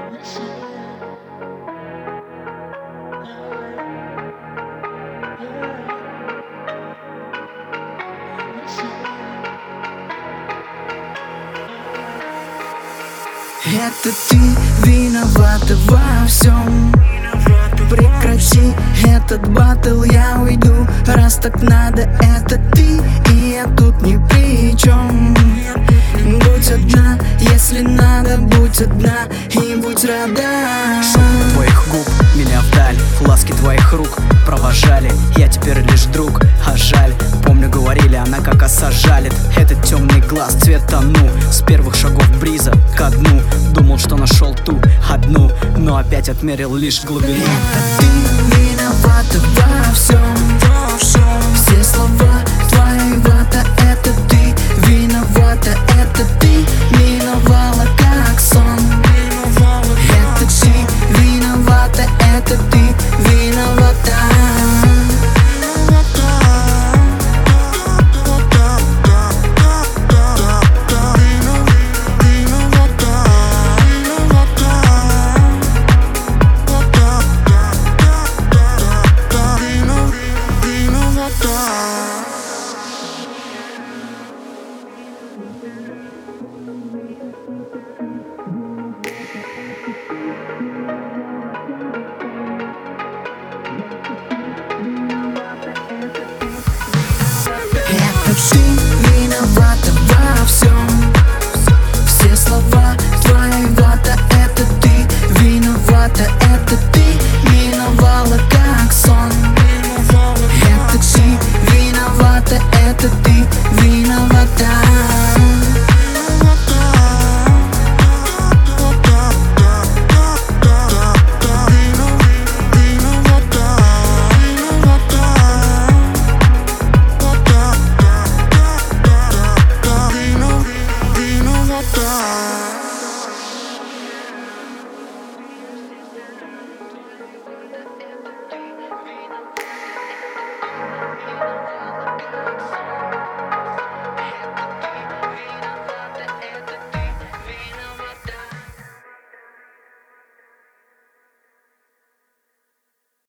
Это ты виновата во всем. Прекрати этот баттл, я уйду, раз так надо. Это ты, и я тут ни при чем. Будь одна, если надо, будь одна и будь рада. Шепот твоих губ меня вдаль, ласки твоих рук провожали. Я теперь лишь друг, а жаль. Помню, говорили, она как оса жалит. Этот темный глаз цвета ну. С первых шагов бриза ко дну. Думал, что нашел ту одну, но опять отмерил лишь глубину. Это ты виновата во всем. Все слова твои вата. Это ты виновата, это ты